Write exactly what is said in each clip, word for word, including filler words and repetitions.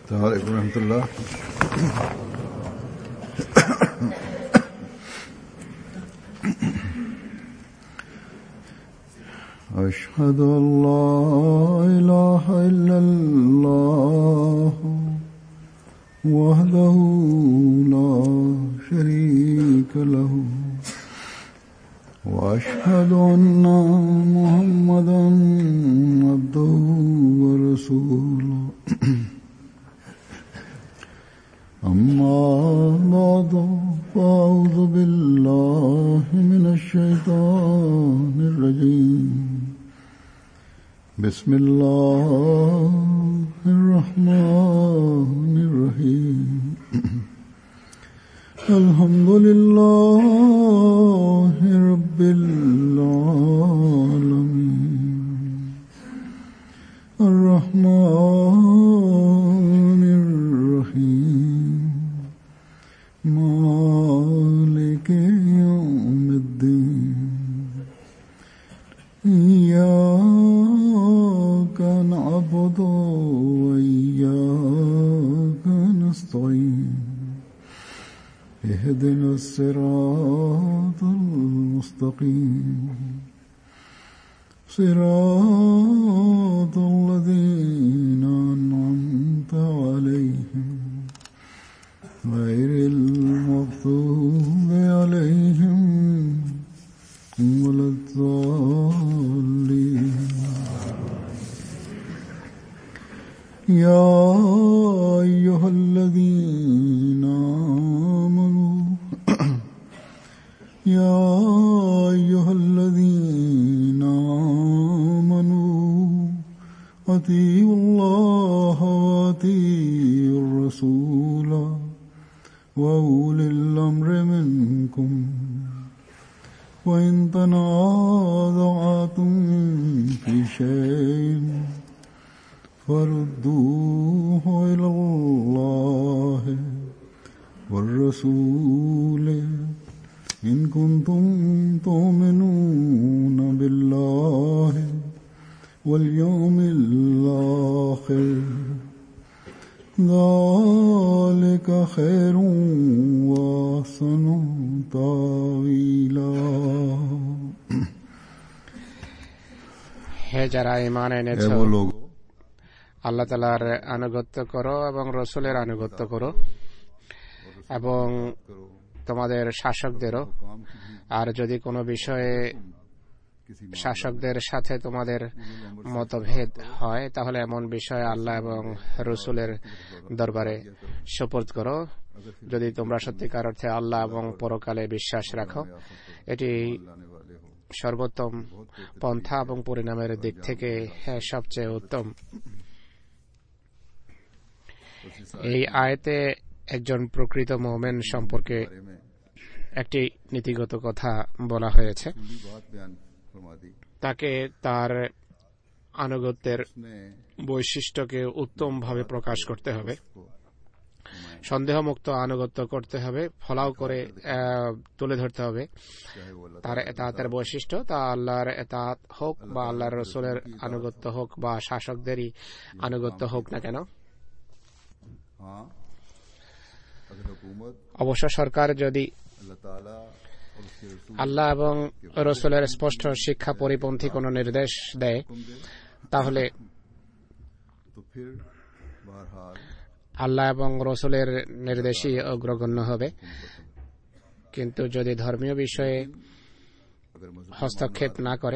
السلام عليكم ورحمة الله. أشهد أن لا إله إلا الله وحده لا شريك له وأشهد أن محمدا عبده ورسوله. أما بعد فأعوذ بالله من الشيطان الرجيم. بسم الله الرحمن الرحيم. الحمد لله رب العالمين الرحمن الرحيم مالك يوم الدين. إياك نعبد وإياك نستعين. اهدنا الصراط المستقيم صراط الذين أنعمت عليهم غير المغضوب عليهم ولا الضالين. يا أيها الذين آمنوا يا أيها الذين آمنوا أطيعوا الله وأطيعوا الرسول وأولي الأمر منكم. وإن تنازعتم في شيء فردوه إلى الله والرسول إن كنتم تؤمنون بالله واليوم الآخر ذلك خير وأحسن تأويلا. হে যারা ঈমান এনেছ, আল্লাহ তাআলার আনুগত্য করো এবং রাসূলের আনুগত্য করো এবং তোমাদের শাসকদেরও। আর যদি কোনো বিষয়ে শাসকদের সাথে তোমাদের মতভেদ হয় তাহলে এমন বিষয়ে আল্লাহ এবং রাসূলের দরবারে সুপর্দ করো। যদি তোমরা সত্যিকার অর্থে আল্লাহ এবং পরকালে বিশ্বাস রাখো, এটি সর্বোত্তম পন্থা এবং পরিণামের দিক থেকে সবচেয়ে উত্তম। এই আয়াতে একজন প্রকৃত মুমিন সম্পর্কে একটি নীতিগত কথা বলা হয়েছে। তাকে তার আনুগত্যের বৈশিষ্ট্যকে উত্তমভাবে প্রকাশ করতে হবে, সন্দেহমুক্ত আনুগত্য করতে হবে, ফলাও করে তুলে ধরতে হবে তার এতাতের বৈশিষ্ট্য। তা আল্লাহর এতাত হোক বা আল্লাহর রাসূলের আনুগত্য হোক বা শাসকদেরই আনুগত্য হোক না কেন। অবশ্য সরকার যদি আল্লাহ এবং রাসূলের স্পষ্ট শিক্ষা পরিপন্থী কোন নির্দেশ দেয় তাহলে আল্লাহ এবং রাসূলের নির্দেশই অগ্রগণ্য হবে। কিন্তু যদি ধর্মীয় বিষয়ে হস্তক্ষেপ না করে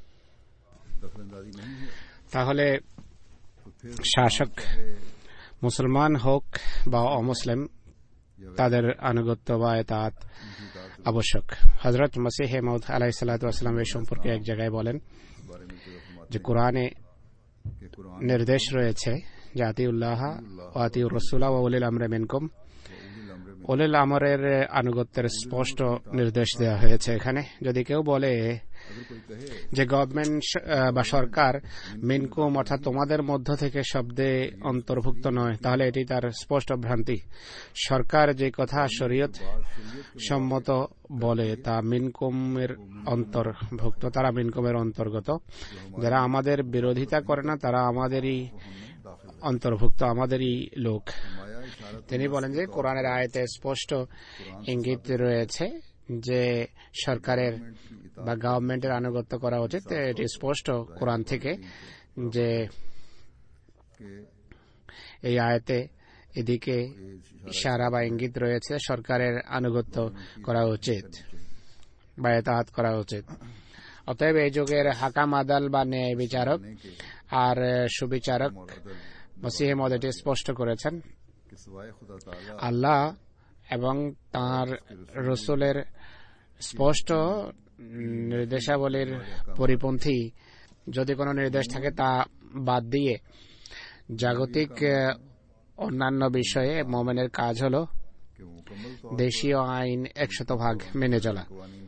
তাহলে শাসক মুসলমান হোক বা অমুসলিম তাদের আনুগত্য বা ইতাআত আবশ্যক। হযরত মসিহ মাউদ আলাইহিস সালাতু ওয়াস সালাম এর সম্পর্কে এক জায়গায় বলেন যে কোরআনে নির্দেশ রয়েছে যে আতিউল্লাহ ওয়া আতিউর রাসূল ওয়া উলিল আমরি মিনকুম। উলিল আমরের আনুগত্যের স্পষ্ট নির্দেশ দেওয়া হয়েছে এখানে। যদি কেউ বলে যে গভর্নমেন্ট বা সরকার মিনকুম অর্থাৎ তোমাদের মধ্য থেকে শব্দে অন্তর্ভুক্ত নয়, তাহলে এটি তার স্পষ্ট ভ্রান্তি। সরকার যে কথা শরীয়ত সম্মত বলে তা মিনকুমের অন্তর্ভুক্ত, তারা মিনকুমের অন্তর্গত। যারা আমাদের বিরোধিতা করে না তারা আমাদেরই অন্তর্ভুক্ত, আমাদেরই লোক। তিনি বলেন যে কোরআনের আয়াতে স্পষ্ট ইঙ্গিত রয়েছে যে সরকারের বা গভর্নমেন্টের আনুগত্য করা উচিত। এটি স্পষ্ট কোরআন থেকে যে এই আয়াতে এদিকে ইশারা বা ইঙ্গিত রয়েছে সরকারের আনুগত্য করা উচিত বা ইতাআত করা উচিত। অতএব এই যুগের হাকাম আদাল বা ন্যায় বিচারক আর সুবিচারক মসিহ মওউদ এটি স্পষ্ট করেছেন, আল্লাহ এবং তাঁর রসুলের স্পষ্ট নির্দেশাবলীর পরিপন্থী যদি কোনো নির্দেশ থাকে তা বাদ দিয়ে জাগতিক অন্যান্য বিষয়ে মোমেনের কাজ হল দেশীয় আইন একশত ভাগ মেনে চলা।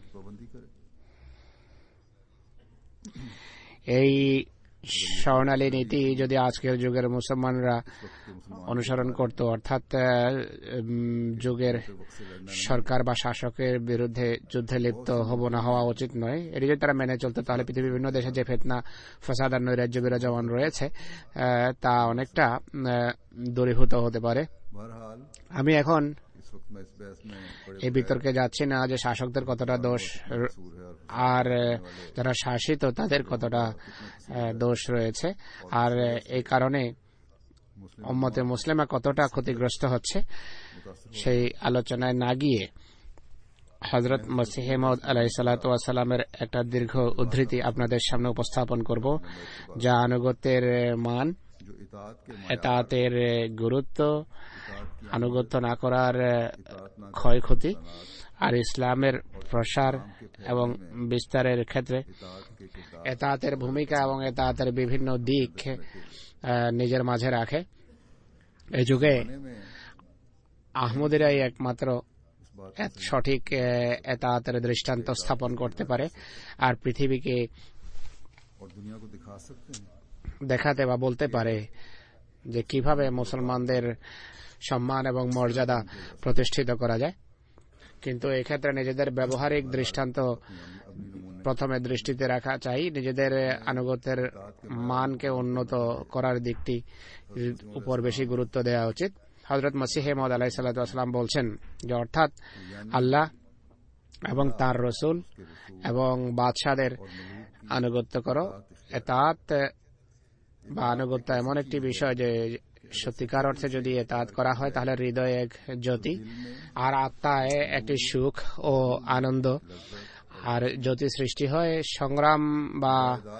এই স্বর্ণালী নীতি যদি আজকের যুগের মুসলমানরা অনুসরণ করত, অর্থাৎ যুগের সরকার বা শাসকের বিরুদ্ধে যুদ্ধে লিপ্ত হব না, হওয়া উচিত নয়, এটি যদি তারা মেনে চলতো তাহলে পৃথিবীর বিভিন্ন দেশে যে ফিতনা ফাসাদ আর নৈরাজ্য বিরাজমান রয়েছে তা অনেকটা দূরীভূত হতে পারে। আমি এখন এই বিতর্কে যাচ্ছি না যে শাসকদের কতটা দোষ আর যারা শাসিত তাদের কতটা দোষ রয়েছে আর এই কারণে উম্মতে মুসলিমা কতটা ক্ষতিগ্রস্ত হচ্ছে, সেই আলোচনায় না গিয়ে হযরত মসিহ মাউদ আলাইহিস সালাতু ওয়াস সালামের একটা দীর্ঘ উদ্ধৃতি আপনাদের সামনে উপস্থাপন করব, যা আনুগত্যের মান, ইতাআতের গুরুত্ব, আনুগত্য না করার ক্ষয়ক্ষতি আর ইসলামের প্রসার এবং বিস্তারের ক্ষেত্রে ইতাআতের ভূমিকা এবং ইতাআতের বিভিন্ন দিক নিজের মাঝে রাখে। এই যুগে আহমদীরাই একমাত্র সঠিক ইতাআতের দৃষ্টান্ত স্থাপন করতে পারে আর পৃথিবীকে দেখাতে বা বলতে পারে যে কিভাবে মুসলমানদের সম্মান এবং মর্যাদা প্রতিষ্ঠিত করা যায়। কিন্তু এক্ষেত্রে নিজেদের ব্যবহারিক দৃষ্টান্ত প্রথমে দৃষ্টিতে রাখা চাই, নিজেদের আনুগত্যের মানকে উন্নত করার দিকটি উপর বেশি গুরুত্ব দেওয়া উচিত। হযরত মসিহ মাউউদ আলাইহিস সালাতু ওয়াস সালাম বলছেন যে অর্থাৎ আল্লাহ এবং তার রসুল এবং বাদশাদের আনুগত্য করো। ইতাআত বা আনুগত্য এমন একটি বিষয় যে সত্যিকার অর্থে যদি ইতাআত করা হয় তাহলে হৃদয়ে এক জ্যোতি আর আত্মায় একটি সুখ ও আনন্দ আর জ্যোতি সৃষ্টি হয়। সংগ্রাম বা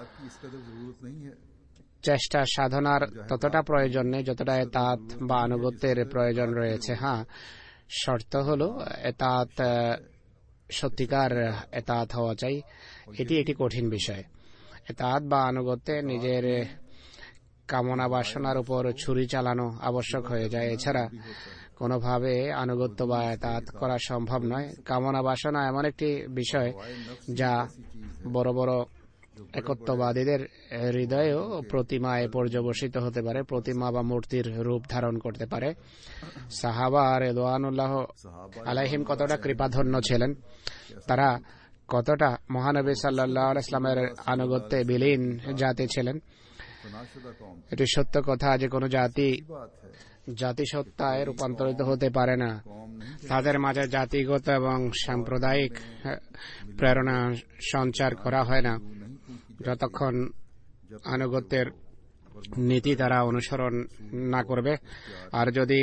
চেষ্টা সাধনার ততটা প্রয়োজন নেই যতটা ইতাআত বা আনুগত্যের প্রয়োজন রয়েছে। হ্যাঁ, শর্ত হলো ইতাআত সত্যিকার ইতাআত হওয়া চাই, এটি একটি কঠিন বিষয়। ইতাআত বা আনুগত্যে নিজের কামনা বাসনার উপর ছুরি চালানো আবশ্যক হয়ে যায়, এছাড়া কোনোভাবে আনুগত্য বা ইতাআত করা সম্ভব নয়। কামনা বাসনা এমন একটি বিষয় যা বড় বড় একত্ববাদীদের হৃদয়েও প্রতিমায় পর্যবসিত হতে পারে, প্রতিমা বা মূর্তির রূপ ধারণ করতে পারে। সাহাবা রিদওয়ানুল্লাহ আলাইহিম কতটা কৃপাধন্য ছিলেন, তারা কতটা মহানবী সাল্লাল্লাহু আলাইহি ওয়াসাল্লামের আনুগত্যে বিলীন জাতি ছিলেন। এটি সত্য কথা যে কোনো জাতি জাতিসত্তায় রূপান্তরিত হতে পারে না, তাদের মাঝে জাতিগত এবং সাম্প্রদায়িক প্রেরণা সঞ্চার করা হয় না যতক্ষণ আনুগত্যের নীতি তারা অনুসরণ না করবে। আর যদি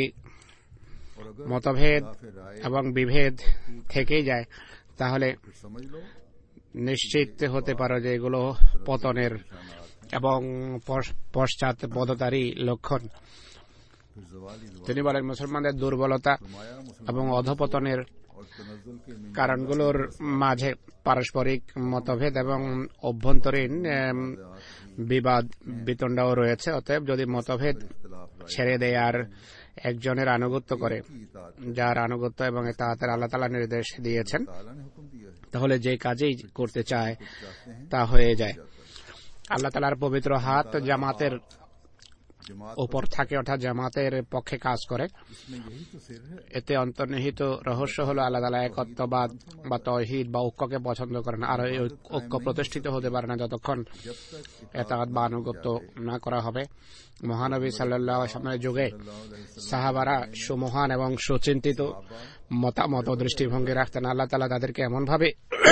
মতভেদ এবং বিভেদ থেকেই যায় তাহলে নিশ্চিত হতে পারো যে এগুলো পতনের এবং পশ্চাৎপদতারই লক্ষণ। তিনি বলেন মুসলমানদের দুর্বলতা এবং অধপতনের কারণগুলোর মাঝে পারস্পরিক মতভেদ এবং অভ্যন্তরীণ বিবাদ বিতণ্ডাও রয়েছে। অতএব যদি মতভেদ ছেড়ে দেয় আর একজনের আনুগত্য করে, যার আনুগত্য এবং ইতাআতের আল্লাহ তাআলা নির্দেশ দিয়েছেন, তাহলে যে কাজেই করতে চায় তা হয়ে যায়। আল্লাহ তাআলার পবিত্র হাত জামাতের উপর থাকে, অর্থাৎ জামাতের পক্ষে কাজ করে। এতে অন্তর্নিহিত রহস্য হলো আল্লাহ তাআলা একত্ববাদ বা তাওহীদ বা ঐক্যকে পছন্দ করেন। আর এই ঐক্য প্রতিষ্ঠিত হতে পারে না যতক্ষণ ইতাআত বা আনুগত্য না করা হবে। মহানবী সাল্লাল্লাহু আলাইহি ওয়াসাল্লামের যুগে সাহাবারা সুমহান এবং সুচিন্তিত মতামত ও দৃষ্টিভঙ্গি রাখতেন। আল্লাহ তাআলা তাদেরকে এমন ভাবে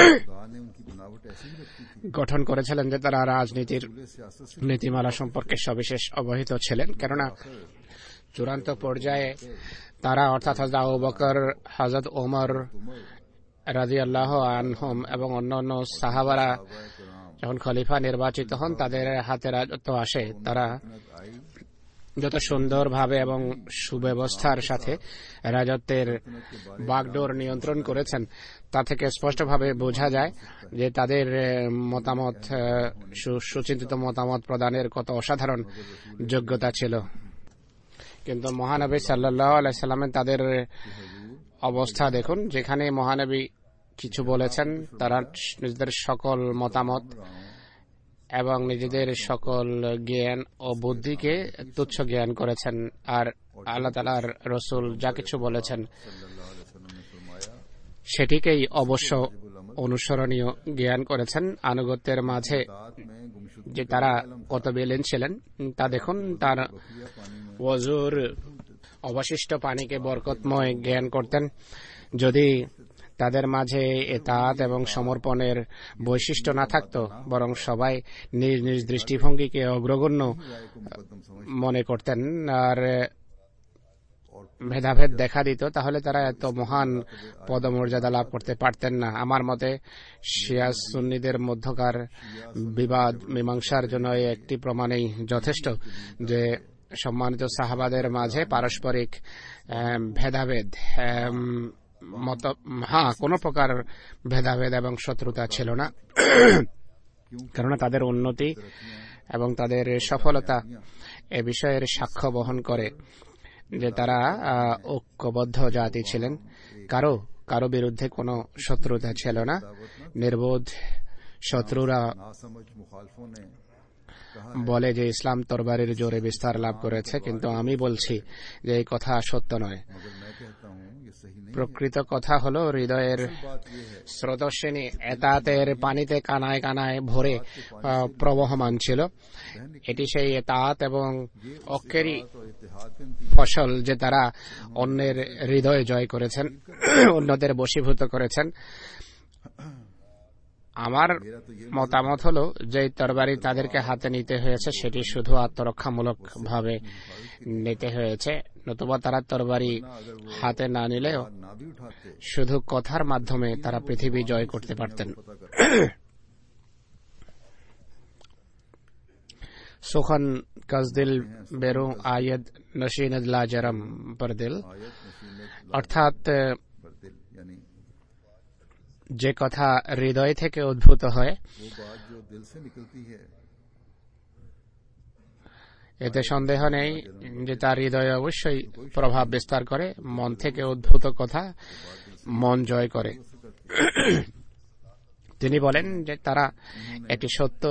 গঠন করেছিলেন যে তারা রাজনীতির নীতিমালা সম্পর্কে সবিশেষ অবহিত ছিলেন। কেননা চূড়ান্ত পর্যায়ে তারা অর্থাৎ হযরত আবু বকর, হযরত ওমর রাদিয়াল্লাহু আনহুম এবং অন্যান্য সাহাবারা যখন খলিফা নির্বাচিত হন, তাদের হাতে রাজত্ব আসে। তারা যত সুন্দরভাবে এবং সুব্যবস্থার সাথে রাজত্বের বাগডোর নিয়ন্ত্রণ করেছেন, তা থেকে স্পষ্টভাবে বোঝা যায় যে তাদের মতামত, সুচিন্তিত মতামত প্রদানের কত অসাধারণ যোগ্যতা ছিল। কিন্তু মহানবী সাল্লাল্লাহু আলাইহি সাল্লামের তাদের অবস্থা দেখুন, যেখানে মহানবী কিছু বলেছেন, তারা নিজেদের সকল মতামত এবং নিজেদের সকল জ্ঞান ও বুদ্ধিকে তুচ্ছ জ্ঞান করেছেন। আর আল্লাহ তাআলার রাসূল যা কিছু বলেছেন সেটিকেই অবশ্য অনুসরণীয় জ্ঞান করেছেন। আনুগত্যের মাঝে যে তারা কত বিলীন ছিলেন তা দেখুন। তার ওযুর অবশিষ্ট পানিকে বরকতময় জ্ঞান করতেন। যদি তাদের মাঝে ইতাআত এবং সমর্পণের বৈশিষ্ট্য না থাকতো, বরং সবাই নিজ নিজ দৃষ্টিভঙ্গিকে অগ্রগণ্য মনে করতেন আর ভেদাভেদ দেখা দিত, তাহলে তারা এত মহান পদমর্যাদা লাভ করতে পারতেন না। আমার মতে শিয়া সুন্নিদের মধ্যকার বিবাদ মীমাংসার জন্য একটি প্রমাণই যথেষ্ট যে সম্মানিত সাহাবাদের মাঝে পারস্পরিক ভেদাভেদ মত হ্যাঁ কোন প্রকার ভেদাভেদ এবং শত্রুতা ছিল না। কেননা তাদের উন্নতি এবং তাদের সফলতা এ বিষয়ের সাক্ষ্য বহন করে যে তারা ঐক্যবদ্ধ জাতি ছিলেন। কারো কারো বিরুদ্ধে কোনো শত্রুতা ছিল না। নির্বোধ শত্রুরা বলে যে ইসলাম তরবারির জোরে বিস্তার লাভ করেছে, কিন্তু আমি বলছি যে এই কথা সত্য নয়। প্রকৃত কথা হলো হৃদয়ের স্রোতস্বিনী ইতাআতের পানিতে কানায় কানায় ভরে প্রবহমান ছিল। এটি সেই ইতাআত এবং ঐক্যেরই ফসল যে তারা অন্যের হৃদয় জয় করেছেন, অন্যদের বশীভূত করেছেন। আমার মতামত হলো যে তরবারি তাদেরকে হাতে নিতে হয়েছে সেটি শুধু আত্মরক্ষামূলক ভাবে নিতে হয়েছে, নতুবা তারা তরবারি হাতে না নিলেও শুধু কথার মাধ্যমে তারা পৃথিবী জয় করতে পারতেন। সুখন কাজদিল বেরু আয়াত নশীনদ লা জরম পর দিল, অর্থাৎ যে কথা হৃদয় থেকে উদ্ভূত হয় এতে সন্দেহ নেই যে তার হৃদয়ে অবশ্যই প্রভাব বিস্তার করে। মন থেকে উদ্ভূত কথা মন জয় করে। তিনি বলেন যে তারা একটি সত্য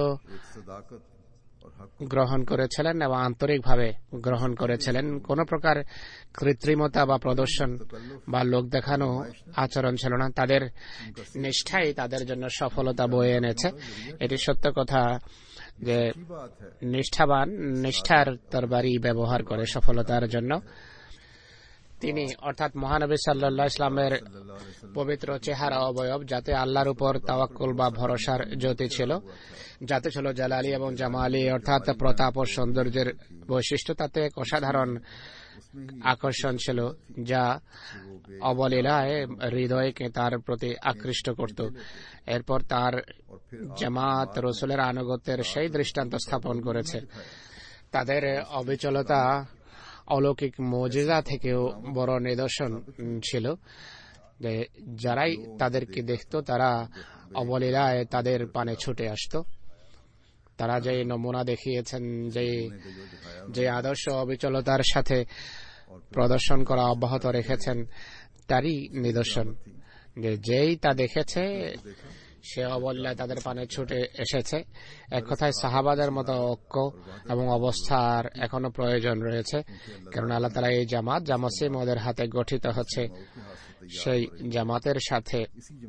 গ্রহণ করেছিলেন এবং আন্তরিকভাবে গ্রহণ করেছিলেন। কোন প্রকার কৃত্রিমতা বা প্রদর্শন বা লোক দেখানো আচরণ ছিল না। তাদের নিষ্ঠাই তাদের জন্য সফলতা বয়ে এনেছে। এটি সত্য কথা যে নিষ্ঠাবান নিষ্ঠার তরবারি ব্যবহার করে সফলতার জন্য। তিনি অর্থাৎ মহানবী সাল্লাল্লাহু আলাইহি ইসলামের পবিত্র চেহারা অবয়ব, যাতে আল্লাহর উপর তাওয়াক্কুল বা ভরসার জ্যোতি ছিল, যাতে ছিল জালালি এবং জামালি অর্থাৎ প্রতাপ ও সৌন্দর্যের বৈশিষ্ট্য, তাতে এক অসাধারণ আকর্ষণ ছিল যা অবলীলায় হৃদয়কে তার প্রতি আকৃষ্ট করত। এরপর তার জামাত রাসূলের আনুগত্যের সেই দৃষ্টান্ত স্থাপন করেছে। তাদের অবিচলতা অলৌকিক মুজিজা থেকেও বড় নিদর্শন ছিল যে যারাই তাদেরকে দেখত তারা অবলীলায় তাদের পানে ছুটে আসত। তারা যে নমুনা দেখিয়েছেন, যে যে আদর্শ অবিচলতার সাথে প্রদর্শন করা অব্যাহত রেখেছেন, তারই নিদর্শন যে যেই তা দেখেছে সে অবল্লায় তাদের পানে ছুটে এসেছে। এক কথায় সাহাবাদের মতো ঐক্য এবং অবস্থার এখনো প্রয়োজন রয়েছে, কারণ আল্লাহ তাআলা এই জামাত যা মসিহ মওউদের হাতে গঠিত হচ্ছে সেই জামাতের সাথে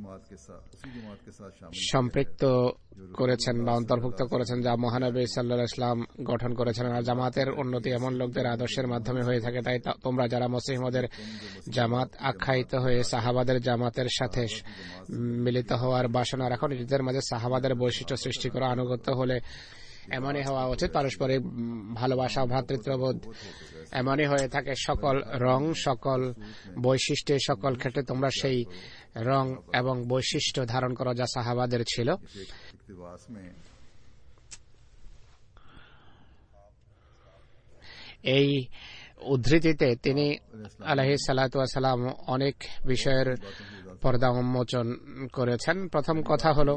সম্পৃক্ত করেছেন বা অন্তর্ভুক্ত করেছেন যা মহানবী সাল্লাল্লাহু আলাইহি ওয়াসাল্লাম গঠন করেছেন। আর জামাতের উন্নতি এমন লোকদের আদর্শের মাধ্যমে হয়ে থাকে। তাই তোমরা যারা মসিহ মওউদের জামাত আখ্যায়িত হয়ে সাহাবাদের জামাতের সাথে মিলিত হওয়ার বাসনা রাখো, নিজেদের মাঝে সাহাবাদের বৈশিষ্ট্য সৃষ্টি করা। আনুগত্য হলে এমনই হওয়া উচিত, পারস্পরিক ভালোবাসা, ভ্রাতৃত্ববোধ এমনই হয়ে থাকে। সকল রং, সকল বৈশিষ্ট্যে, সকল ক্ষেত্রে তোমরা সেই রং এবং বৈশিষ্ট্য ধারণ করো যা সাহাবাদের ছিল। এই উদ্ধৃতিতে তিনি আলাইহিস সালাতু ওয়াস সালাম অনেক বিষয়ের পর্দা উন্মোচন করেছেন। প্রথম কথা হলো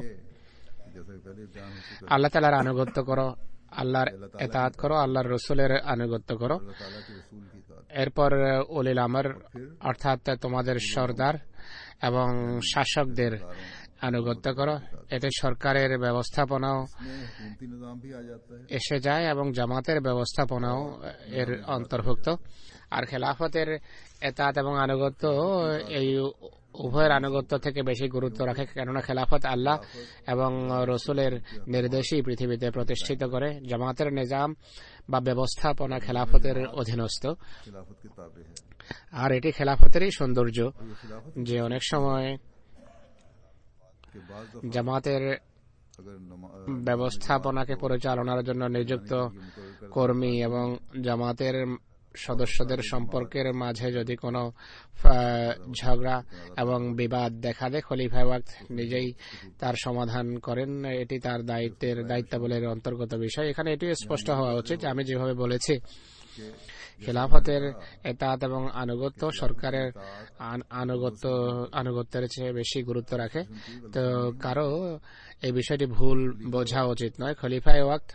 আল্লাহ তাআলার আনুগত্য করো, আল্লাহর ইতাআত করো, আল্লাহর রাসূলের আনুগত্য করো। এরপর উলিল আমর অর্থাৎ তোমাদের সরদার এবং শাসকদের আনুগত্য করো। এতে সরকারের ব্যবস্থাপনাও এসে যায় এবং জামাতের ব্যবস্থাপনাও এর অন্তর্ভুক্ত। আর খেলাফতের ইতাআত এবং আনুগত্য এই উভয়ের আনুগত্য থেকে বেশি গুরুত্ব রাখে, কেননা খেলাফত আল্লাহ এবং রসুলের নির্দেশই পৃথিবীতে প্রতিষ্ঠিত করে। জামাতের নিজাম বা ব্যবস্থাপনা খেলাফতের অধীনস্থ, আর এটি খেলাফতেরই সৌন্দর্য যে অনেক সময় জামাতের ব্যবস্থাপনাকে পরিচালনার জন্য নিযুক্ত কর্মী এবং জামাতের সদস্যদের সম্পর্কের মাঝে যদি কোনো ঝগড়া এবং বিবাদ দেখা দেয়, খলিফা ওয়াক্ত নিজেই তার সমাধান করেন। এটি তার দায়িত্বের দায়িত্বাবলীর অন্তর্গত বিষয়। এখানে এটি স্পষ্ট হওয়া উচিত, আমি যেভাবে বলেছি খেলাফতের ইতাআত এবং আনুগত্য সরকারের আনুগত্য আনুগত্যের চেয়ে বেশি গুরুত্ব রাখে। তো কারো এই বিষয়টি ভুল বোঝা উচিত নয়। খলিফা ওয়াক্ত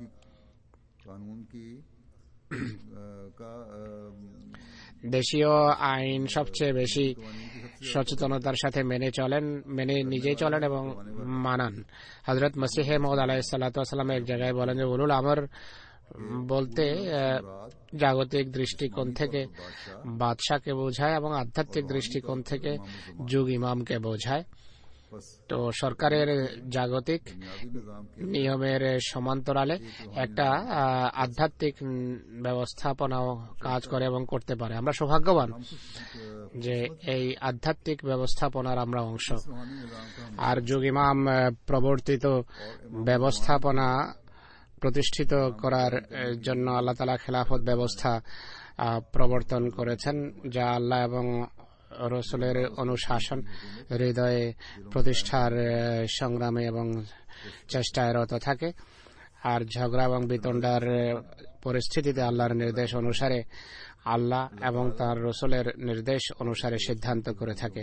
দেশীয় আইন সবচেয়ে বেশি সচেতনতার সাথে মেনে চলেন, মেনে নিজেই চলেন এবং মানান। হযরত মসিহ মওউদ আলাইহিস সালাতু ওয়াস সালাম এক জায়গায় বলেন যে উলুল আমর বলতে জাগতিক দৃষ্টিকোণ থেকে বাদশাকে বোঝায় এবং আধ্যাত্মিক দৃষ্টিকোণ থেকে যুগ ইমামকে বোঝায়। তো সরকারের জাগতিক নিয়মের সমান্তরালে একটা আধ্যাত্মিক ব্যবস্থাপনাও কাজ করে এবং করতে পারে। আমরা সৌভাগ্যবান যে এই আধ্যাত্মিক ব্যবস্থাপনার আমরা অংশ। আর যুগ ইমাম প্রবর্তিত ব্যবস্থাপনা প্রতিষ্ঠিত করার জন্য আল্লাহ তাআলা খেলাফত ব্যবস্থা প্রবর্তন করেছেন, যা আল্লাহ এবং রাসূলের অনুশাসন হৃদয়ে প্রতিষ্ঠার সংগ্রামে এবং চেষ্টায় রত থাকে। আর ঝগড়া এবং বিতণ্ডার পরিস্থিতিতে আল্লাহর নির্দেশ অনুসারে, আল্লাহ এবং তার রাসূলের নির্দেশ অনুসারে সিদ্ধান্ত করে থাকে।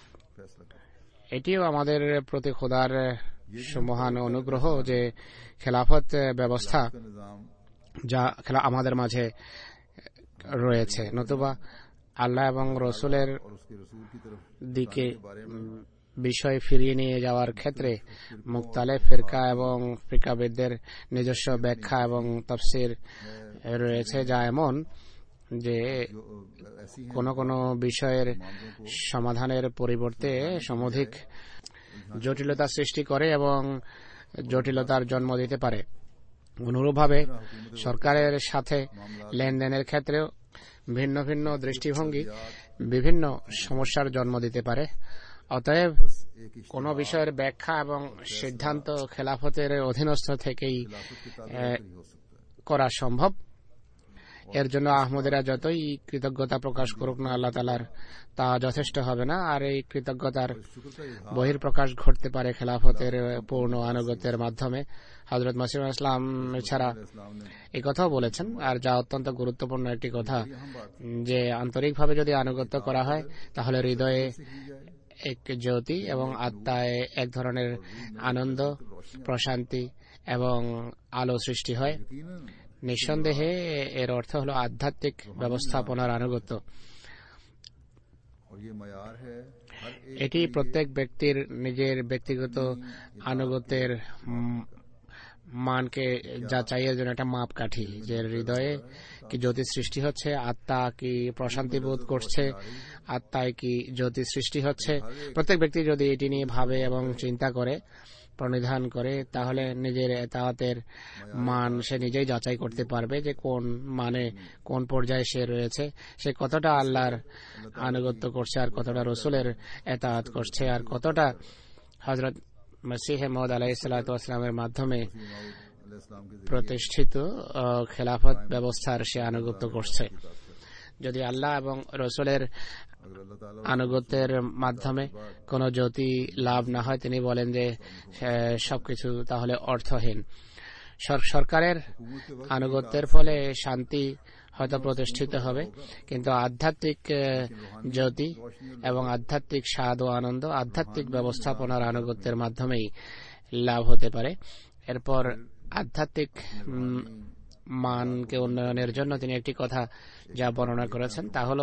এটিও আমাদের প্রতি খোদার সুমহান অনুগ্রহ যে খেলাফত ব্যবস্থা যা আমাদের মাঝে রয়েছে। নতুবা আল্লাহ এবং রাসূলের দিকে বিষয় ফিরিয়ে নিয়ে যাওয়ার ক্ষেত্রে মুখতালিফ ফিরকা এবং ফিকাবিদদের নিজস্ব ব্যাখ্যা এবং তাফসীর রয়েছে, যা এমন যে কোন কোন বিষয়ের সমাধানের পরিবর্তে সমধিক জটিলতা সৃষ্টি করে এবং জটিলতার জন্ম দিতে পারে। অনুরূপভাবে সরকারের সাথে লেনদেনের ক্ষেত্রেও ভিন্ন ভিন্ন দৃষ্টিভঙ্গি বিভিন্ন সমস্যার জন্ম দিতে পারে। অতএব কোন বিষয়ের ব্যাখ্যা এবং সিদ্ধান্ত খেলাফতের অধীনস্থ থেকেই করা সম্ভব। এর জন্য আহমদীরা যতই কৃতজ্ঞতা প্রকাশ করুক না আল্লাহ তাআলার, তা যথেষ্ট হবে না। আর এই কৃতজ্ঞতার বহির্প্রকাশ ঘটতে পারে খেলাফতের পূর্ণ আনুগত্যের মাধ্যমে। হযরত মসিহ ইসলাম এছাড়া এই কথাও বলেছেন, আর যা অত্যন্ত গুরুত্বপূর্ণ একটি কথা, যে আন্তরিকভাবে যদি আনুগত্য করা হয় তাহলে হৃদয়ে এক জ্যোতি এবং আত্মায় এক ধরনের আনন্দ, প্রশান্তি এবং আলো সৃষ্টি হয়। নিঃসন্দেহে এর অর্থ হলো আধ্যাত্মিক ব্যবস্থাপনার আনুগত্য। এটি প্রত্যেক ব্যক্তির নিজের ব্যক্তিগত আনুগত্যের মানকে যাচাইয়ের জন্য একটা মাপকাঠি, যে হৃদয়ে কি জ্যোতি সৃষ্টি হচ্ছে, আত্মা কি প্রশান্তি বোধ করছে, আত্মায় কি জ্যোতি সৃষ্টি হচ্ছে। প্রত্যেক ব্যক্তি যদি এটি নিয়ে ভাবে এবং চিন্তা করে, প্রণিধান করে, তাহলে নিজের এতাআতের মান সে নিজেই যাচাই করতে পারবে যে কোন মানে কোন পর্যায়ে সে রয়েছে, সে কতটা আল্লাহর আনুগত্য করছে, আর কতটা রসুলের এতাআত করছে, আর কতটা হযরত মসিহ মউদ আলাইহিস সালাতু ওয়াস সালামের মাধ্যমে প্রতিষ্ঠিত খেলাফত ব্যবস্থার সে আনুগত্য করছে। যদি আল্লাহ এবং রসুলের আনুগত্যের মাধ্যমে কোন জ্যোতি লাভ না হয়, তিনি বলেন যে সবকিছু তাহলে অর্থহীন। সরকারের আনুগত্যের ফলে শান্তি হয়তো প্রতিষ্ঠিত হবে, কিন্তু আধ্যাত্মিক জ্যোতি এবং আধ্যাত্মিক স্বাদ ও আনন্দ আধ্যাত্মিক ব্যবস্থাপনার আনুগত্যের মাধ্যমেই লাভ হতে পারে। এরপর আধ্যাত্মিক মানকে উন্নয়নের জন্য তিনি একটি কথা যা বর্ণনা করেছেন, তা হল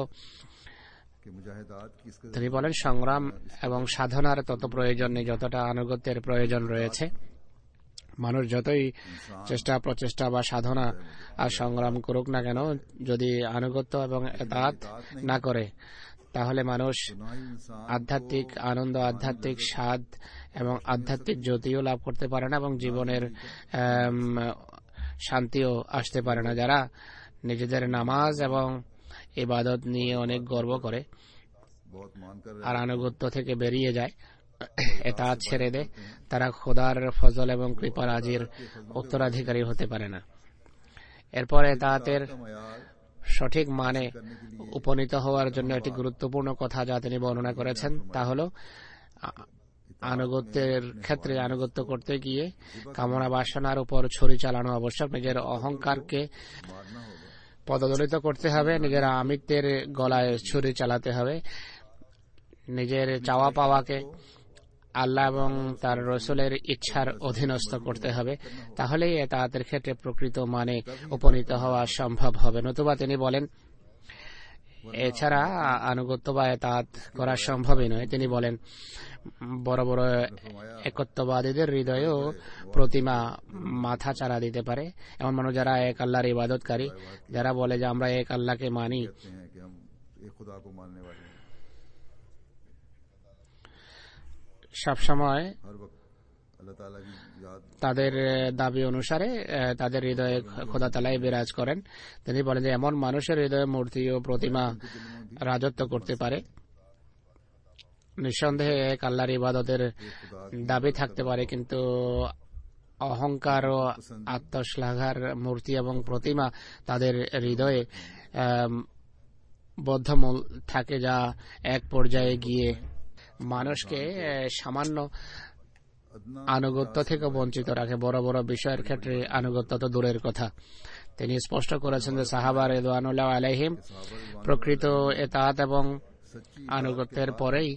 তিনি বলেন সংগ্রাম এবং সাধনার তত প্রয়োজন নেই যতটা আনুগত্যের প্রয়োজন রয়েছে। মানুষ যতই চেষ্টা প্রচেষ্টা বা সাধনা আর সংগ্রাম করুক না কেন, যদি আনুগত্য এবং এতাআত না করে, তাহলে মানুষ আধ্যাত্মিক আনন্দ, আধ্যাত্মিক স্বাদ এবং আধ্যাত্মিক জ্যোতিও লাভ করতে পারে না এবং জীবনের শান্তিও আসতে পারে না। যারা নিজেদের নামাজ এবং ইবাদত নিয়ে অনেক গর্ব করে আর আনুগত্য থেকে বেরিয়ে যায়, এতাআত ছেড়ে দেয়, তারা খোদার ফজল এবং কৃপা রাজির উত্তরাধিকারী হতে পারে না। এরপর এতাআতের সঠিক মানে উপনীত হওয়ার জন্য একটি গুরুত্বপূর্ণ কথা যা তিনি বর্ণনা করেছেন, তা হল আনুগত্যের ক্ষেত্রে আনুগত্য করতে গিয়ে কামনা বাসনার উপর ছুরি চালানো আবশ্যক। নিজের অহংকারকে পদদলিত করতে হবে, নিজের আমিত্বের গলায় ছুরি চালাতে হবে, নিজের চাওয়া পাওয়াকে আল্লাহ এবং তার রসুলের ইচ্ছার অধীনস্থ করতে হবে। তাহলেই এতাআতের ক্ষেত্রে প্রকৃত মানে উপনীত হওয়া সম্ভব হবে। নতুবা তিনি বলেন এছাড়া আনুগত্য বা এতাআত করা সম্ভবই নয়। তিনি বলেন বড় বড় একত্ববাদীদের হৃদয়েও প্রতিমা মাথা চারা দিতে পারে। এমন মানুষ যারা এক আল্লাহর ইবাদতকারী, যারা বলে যে আমরা এক আল্লাহকে মানি, সবসময় তাদের দাবি অনুসারে তাদের হৃদয়ে খোদা তাআলাই বিরাজ করেন। তিনি বলেন যে এমন মানুষের হৃদয়ে মূর্তি ও প্রতিমা রাজত্ব করতে পারে। নিঃসন্দেহে এক আল্লাহর ইবাদতের দাবি থাকতে পারে, কিন্তু অহংকার ও আত্মশ্লাঘার মূর্তি এবং প্রতিমা তাদের হৃদয়ে বদ্ধমূল থাকে, যা এক পর্যায়ে গিয়ে মানুষকে সামান্য আনুগত্য থেকে বঞ্চিত রাখে। বড় বড় বিষয়ের ক্ষেত্রে আনুগত্য তো দূরের কথা। তিনি স্পষ্ট করেছেন যে সাহাবা রিদওয়ানুল্লাহ আলাইহিম প্রকৃত এতাআত এবং আনুগত্যের পরেই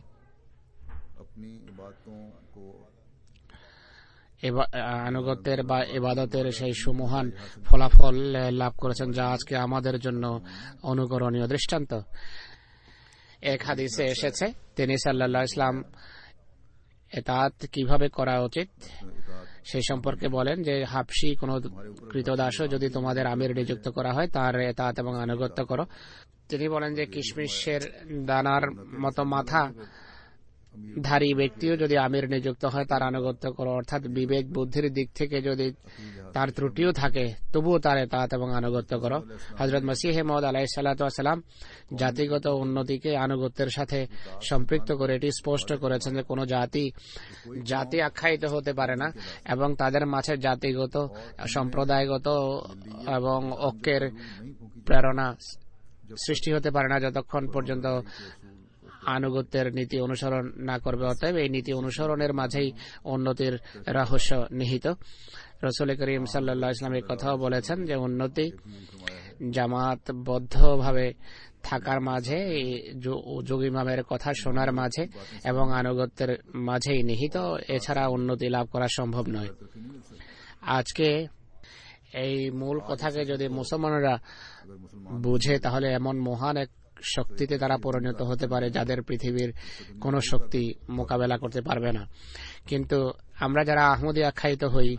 আনুগত্যের বা ইবাদতের সেই সুমহান ফলাফল লাভ করেছেন, যা আজকে আমাদের জন্য অনুকরণীয় দৃষ্টান্ত। এক হাদিসে এসেছে, তিনি সাল্লাল্লাহু আলাইহি ওয়াসাল্লাম এতাআত কিভাবে করা উচিত সেই সম্পর্কে বলেন যে হাবশী কোন কৃতদাসও যদি তোমাদের আমির নিযুক্ত করা হয়, তার এতাআত এবং আনুগত্য করো। তিনি বলেন যে কিশমিশের দানার মতো মাথা ধারী ব্যক্তিও যদি আমির নিযুক্ত হয়, তার আনুগত্য করো। অর্থাৎ বিবেক বুদ্ধির দিক থেকে যদি তার ত্রুটিও থাকে, তবুও তার এতাআত এবং আনুগত্য করো। হযরত মসিহ মউদ আলাইহিস সালাতু ওয়াস সালাম জাতিগত উন্নতিকে আনুগত্যের সাথে সম্পৃক্ত করে এটি স্পষ্ট করেছেন যে কোন জাতি জাতি আখ্যায়িত হতে পারে না এবং তাদের মাঝে জাতিগত, সম্প্রদায়গত এবং ঐক্যের প্রেরণা সৃষ্টি হতে পারে না যতক্ষণ পর্যন্ত আনুগত্যের নীতি অনুসরণ না করবে। অতএব এই নীতি অনুসরণের মাঝেই উন্নতির রহস্য নিহিত। রাসূল করিম সাল্লাল্লাহু আলাইহি ওয়াসাল্লাম এই কথাও বলেছেন যে উন্নতি জামাতবদ্ধভাবে থাকার মাঝে, যোগ ইমামের কথা শোনার মাঝে এবং আনুগত্যের মাঝেই নিহিত। এছাড়া উন্নতি লাভ করা সম্ভব নয়। আজকে এই মূল কথাকে যদি মুসলমানরা বুঝে, তাহলে এমন মহান এক শক্তিতে তারা পরিণত হতে পারে যাদের পৃথিবীর কোন শক্তি মোকাবেলা করতে পারবে না। কিন্তু আমরা যারা আহমদী আখ্যায়িত হই,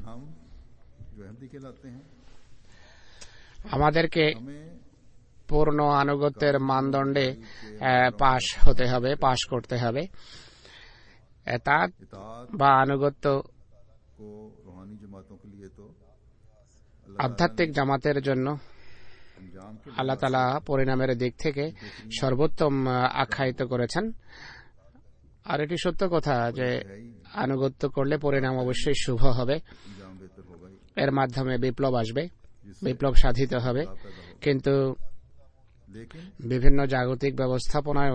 আমাদেরকে পূর্ণ আনুগত্যের মানদণ্ডে পাশ হতে হবে, পাশ করতে হবে। এতাত বা আনুগত্য আধ্যাত্মিক জামাতের জন্য আল্লাহ তাআলা পরিণামের দিক থেকে সর্বোত্তম আখ্যায়িত করেছেন। আর এটি সত্য কথা যে আনুগত্য করলে পরিণাম অবশ্যই শুভ হবে, এর মাধ্যমে বিপ্লব আসবে, বিপ্লব সাধিত হবে। কিন্তু বিভিন্ন জাগতিক ব্যবস্থাপনায়ও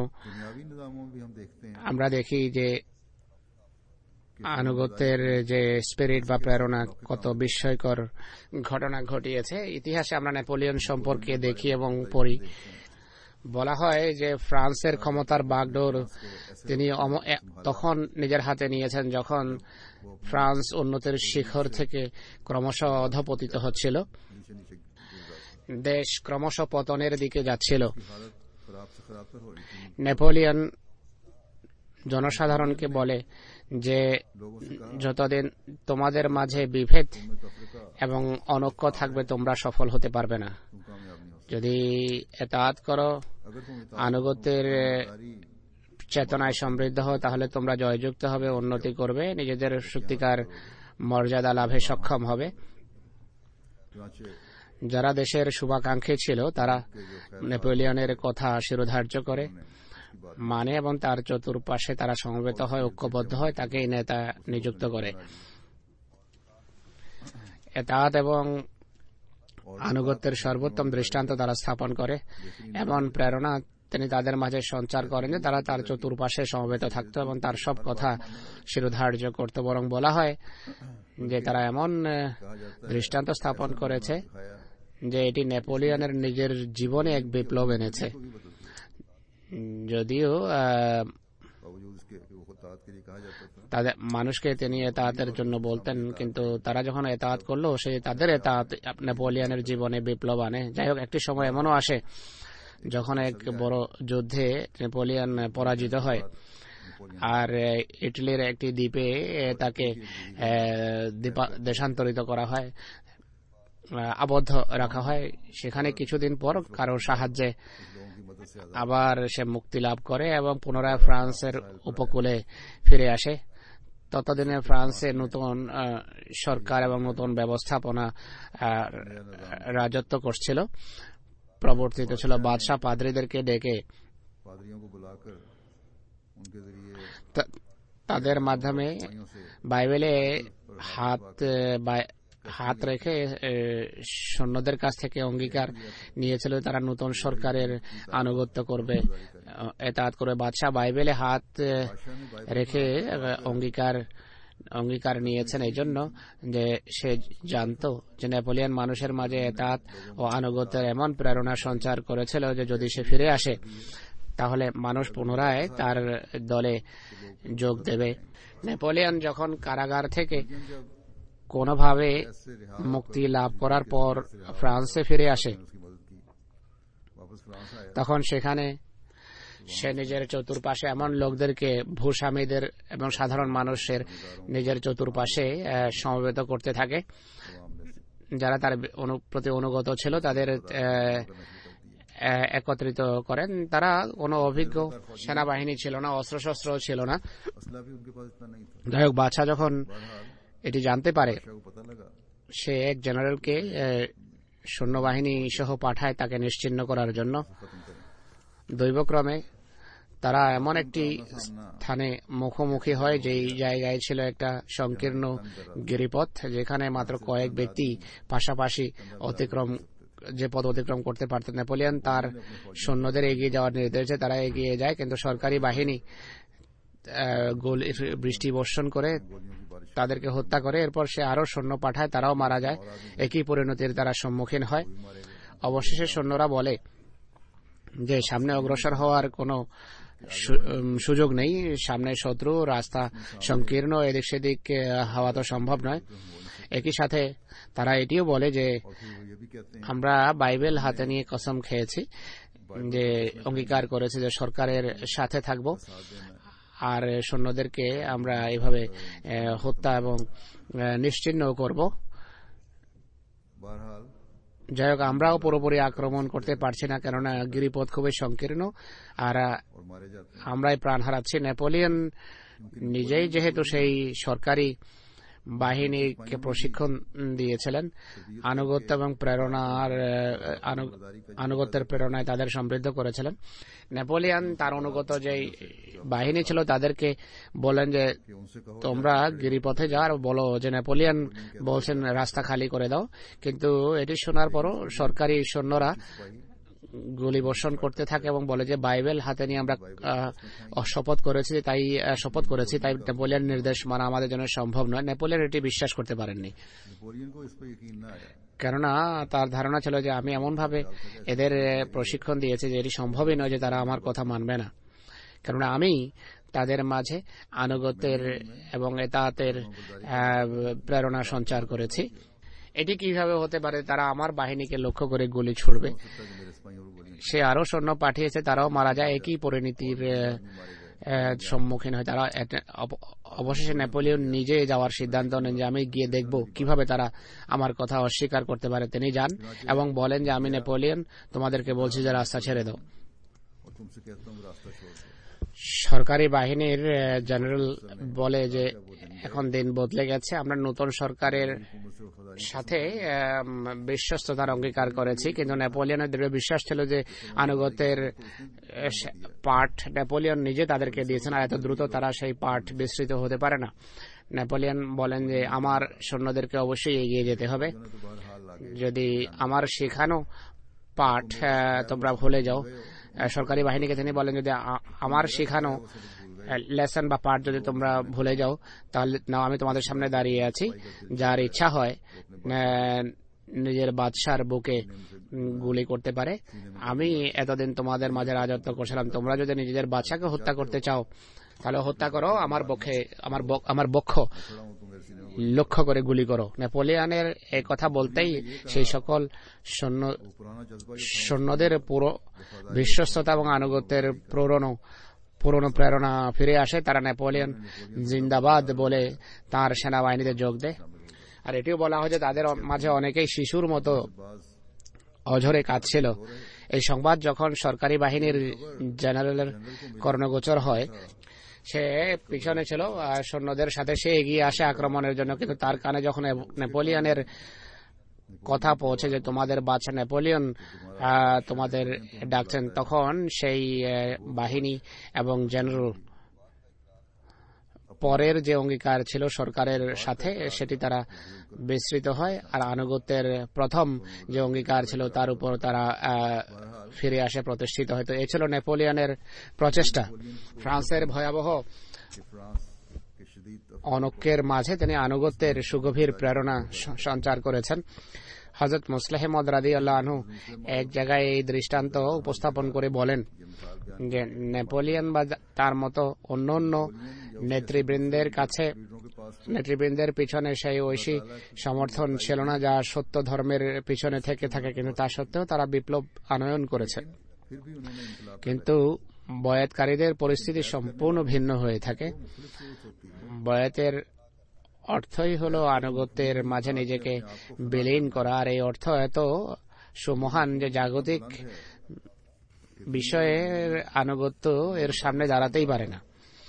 আমরা দেখি যে আনুগত্যের যে স্পিরিট বা প্রেরণা কত বিস্ময়কর ঘটনা ঘটিয়েছে। ইতিহাসে আমরা নেপোলিয়ন সম্পর্কে দেখি এবং পড়ি। বলা হয় যে ফ্রান্সের ক্ষমতার বাগডোর তিনি তখন নিজের হাতে নিয়েছেন যখন ফ্রান্স উন্নতির শিখর থেকে ক্রমশ অধঃপতিত হচ্ছিল, দেশ ক্রমশ পতনের দিকে যাচ্ছিল। নেপোলিয়ন জনসাধারণকে বলে যে যতদিন তোমাদের মাঝে বিভেদ এবং অনৈক্য থাকবে তোমরা সফল হতে পারবে না। যদি এতাআত করো, আনুগত্যের চেতনায় সমৃদ্ধ হও, তাহলে তোমরা জয়যুক্ত হবে, উন্নতি করবে, নিজেদের সত্যিকার মর্যাদা লাভে সক্ষম হবে। যারা দেশের শুভাকাঙ্ক্ষী ছিল তারা নেপোলিয়নের কথা শিরোধার্য করে মানে এবং তার চতুর্পাশে তারা সমবেত হয়, ঐক্যবদ্ধ হয়, তাকেই নেতা নিযুক্ত করে। এতাআত এবং আনুগত্যের সর্বোত্তম দৃষ্টান্ত তারা স্থাপন করে, এমন প্রেরণা তিনি তাদের মাঝে সঞ্চার করেন যে তারা তার চতুর্পাশে সমবেত থাকত এবং তার সব কথা শিরোধার্য করত। বরং বলা হয় যে তারা এমন দৃষ্টান্ত স্থাপন করেছে যে এটি নেপোলিয়নের নিজের জীবনে এক বিপ্লব এনেছে। যদিও তাদের মানুষকে তিনি এতাআতের জন্য বলতেন, কিন্তু তারা যখন এতাআত করলো সে তাদের এতাআত নেপোলিয়নের জীবনে বিপ্লব আনে। যাই হোক, একটি সময় এমনও আসে যখন এক বড় যুদ্ধে নেপোলিয়ন পরাজিত হয় আর ইটালির একটি দ্বীপে তাকে দেশান্তরিত করা হয়, আবদ্ধ রাখা হয়। সেখানে কিছুদিন পর কারোর সাহায্যে আবার সে মুক্তি লাভ করে এবং পুনরায় ফ্রান্সের উপকূলে ফিরে আসে। ততদিনে ফ্রান্সে নতুন সরকার এবং নতুন ব্যবস্থাপনা রাজত্ব করছিল, প্রবর্তিত ছিল। বাদশাহ পাদ্রীদেরকে ডেকে তাদের মাধ্যমে বাইবেলে হাত হাত রেখে সৈন্যদের কাছ থেকে অঙ্গীকার নিয়েছিল তারা নতুন সরকারের আনুগত্য করবে, এতাআত করবে। বাদশাহ বাইবেলে হাত রেখে অঙ্গীকার অঙ্গীকার নিয়েছেন এই জন্য যে সে জানতো যে নেপোলিয়ন মানুষের মাঝে এতাআত ও আনুগত্যের এমন প্রেরণা সঞ্চার করেছিল যে যদি সে ফিরে আসে তাহলে মানুষ পুনরায় তার দলে যোগ দেবে। নেপোলিয়ন যখন কারাগার থেকে কোনোভাবে মুক্তি লাভ করার পর ফ্রান্সে ফিরে আসে, তখন সেখানে সে নিজের চতুর্পাশে এমন লোকদেরকে, ভূস্বামীদের এবং সাধারণ মানুষের নিজের চতুর্পাশে সমবেত করতে থাকে যারা তার প্রতি অনুগত ছিল। তাদের একত্রিত করেন। তারা কোনো অভিজ্ঞ সেনাবাহিনী ছিল না, অস্ত্রশস্ত্র ছিল না। যাই হোক, বাদশাহ যখন এটি জানতে পারে সে এক জেনারেলকে সৈন্যবাহিনী সহ পাঠায় তাকে নিশ্চিহ্ন করার জন্য। দৈবক্রমে তারা এমন একটি স্থানে মুখোমুখি হয় যেই জায়গায় ছিল একটা সংকীর্ণ গিরিপথ, যেখানে মাত্র কয়েক ব্যক্তি পাশাপাশি অতিক্রম যে পথ অতিক্রম করতে পারতেন। নেপোলিয়ন তার সৈন্যদের এগিয়ে যাওয়ার নির্দেশ দেয়, তারা এগিয়ে যায়, কিন্তু সরকারি বাহিনী গোলির বৃষ্টি বর্ষণ করে তাদেরকে হত্যা করে। এরপর সে আরো সৈন্য পাঠায়, তারাও মারা যায়। একই পরিণতির তারা সম্মুখীন হয়। অবশেষে সৈন্যরা বলে যে সামনে অগ্রসর হওয়ার কোনো সুযোগ নেই, সামনে শত্রু, রাস্তা সংকীর্ণ, এদিক সেদিক হওয়া তো সম্ভব নয়। একই সাথে তারা এটিও বলে যে আমরা বাইবেল হাতে নিয়ে কসম খেয়েছি যে অঙ্গীকার করেছে যে সরকারের সাথে থাকব আর সৈন্যদেরকে আমরা এভাবে হত্যা এবং নিশ্চিহ্ন করব। যাই হোক, আমরাও পুরোপুরি আক্রমণ করতে পারছি না, কেননা গিরিপথ খুবই সংকীর্ণ আর আমরাই প্রাণ হারাচ্ছি। নেপোলিয়ন নিজেই যেহেতু সেই সরকারি বাহিনীকে প্রশিক্ষণ দিয়েছিলেন, আনুগত্য এবং প্রেরণার আনুগত্যের প্রেরণায় তাদের সমৃদ্ধ করেছিলেন। নেপোলিয়ন তার অনুগত যে বাহিনী ছিল তাদেরকে বলেন যে তোমরা গিরিপথে যাও আর বলো যে নেপোলিয়ন বলছেন রাস্তা খালি করে দাও। কিন্তু এটি শোনার পরও সরকারি সৈন্যরা গুলি বর্ষণ করতে থাকে এবং বলে যে বাইবেল হাতে নিয়ে আমরা শপথ করেছি তাই শপথ করেছি তাই নেপোলিয়ন নির্দেশ মানা আমাদের জন্য সম্ভব নয়। নেপোলিয়ন এটি বিশ্বাস করতে পারেননি, কেননা তার ধারণা ছিল যে আমি এমন ভাবে এদের প্রশিক্ষণ দিয়েছি যে এটি সম্ভবই নয় যে তারা আমার কথা মানবে না, কেননা আমি তাদের মাঝে আনুগত্যের এবং এতাতের প্রেরণা সঞ্চার করেছি। এটি কিভাবে হতে পারে তারা আমার বাহিনীকে লক্ষ্য করে গুলি ছুড়বে? সে আরো সৈন্য পাঠিয়েছে, তারাও মারা যায়, একই পরিণতির সম্মুখীন হয় তারা। অবশেষে নেপোলিয়ন নিজে যাওয়ার সিদ্ধান্ত নেন যে আমি গিয়ে দেখব কিভাবে তারা আমার কথা অস্বীকার করতে পারে। তিনি যান এবং বলেন যে আমি নেপোলিয়ন, তোমাদেরকে বলছি যে রাস্তা ছেড়ে দাও। সরকারি বাহিনীর জেনারেল বলে যে এখন দিন বদলে গেছে, আমরা নতুন সরকারের সাথে বিশ্বস্ততার অঙ্গীকার করেছি। কিন্তু নেপোলিয়নের দৃঢ় বিশ্বাস ছিল যে আনুগত্যের পাঠ নেপোলিয়ন নিজে তাদেরকে দিয়েছেন আর এত দ্রুত তারা সেই পাঠ বিস্তৃত হতে পারে না। নেপোলিয়ন বলেন যে আমার সৈন্যদেরকে অবশ্যই এগিয়ে যেতে হবে, যদি আমার শেখানো পাঠ তোমরা ভুলে যাও। সরকারি বাহিনীকে তিনি বলেন যদি আমার শেখানো লেসন বা পাঠ যদি তোমরা ভুলে যাও তাহলে নাও আমি তোমাদের সামনে দাঁড়িয়ে আছি, যার ইচ্ছা হয় নিজের বাদশার বুকে গুলি করতে পারে। আমি এতদিন তোমাদের মাঝে রাজত্ব করছিলাম, তোমরা যদি নিজেদের বাদশাকে হত্যা করতে চাও তাহলে হত্যা করো, আমার পক্ষে আমার আমার বক্ষ লক্ষ্য করে গুলি করো। নেপোলিয়নের এই কথা বলতেই সেই সকল সৈন্য সৈন্যদের পুরো বিশ্বস্ততা এবং আনুগত্যের পুরনো পুরনো প্রেরণা ফিরে আসে। তারা নেপোলিয়ন জিন্দাবাদ বলে তার সেনাবাহিনীতে যোগ দেয়। আর এটিও বলা হয় যে তাদের মাঝে অনেকেই শিশুর মতো অঝরে কাঁদছিল। এই সংবাদ যখন সরকারি বাহিনীর জেনারেলের কর্ণগোচর হয়, সে পিছনে ছিল সৈন্যদের সাথে, সে এগিয়ে আসে আক্রমণের জন্য। কিন্তু তার কানে যখন নেপোলিয়নের কথা পৌঁছে যে তোমাদের বাদশা নেপোলিয়ন তোমাদের ডাকছেন, তখন সেই বাহিনী এবং জেনারেল পরের যে অঙ্গীকার ছিল সরকারের সাথে সেটি তারা বিস্তৃত হয় আর আনুগত্যের প্রথম যে অঙ্গীকার ছিল তার উপর তারা ফিরে আসে, প্রতিষ্ঠিত হয়। তো এই ছিল নেপোলিয়নের প্রচেষ্টা। ফ্রান্সের ভয়াবহ অনৈক্যের মাঝে তিনি আনুগত্যের সুগভীর প্রেরণা সঞ্চার করেছেন। হযরত মুসলিহ মাউদ রাদিয়াল্লাহু আনহু এক জায়গায় এই দৃষ্টান্ত উপস্থাপন করে বলেন যে নেপোলিয়ন বা তার মতো অন্য অন্য নেতৃবৃন্দের কাছে নেতৃবৃন্দের পিছনে সেই ঐশী সমর্থন ছিল না যা সত্য ধর্মের পিছনে থেকে থাকে, কিন্তু তা সত্ত্বেও তারা বিপ্লব আনয়ন করেছে। কিন্তু বয়াতকারীদের পরিস্থিতি সম্পূর্ণ ভিন্ন হয়ে থাকে। বয়াতের অর্থই হলো আনুগত্যের মাঝে নিজেকে বিলীন করা, আর এই অর্থ এত সুমহান যে জাগতিক বিষয়ের আনুগত্য এর সামনে দাঁড়াতেই পারে না।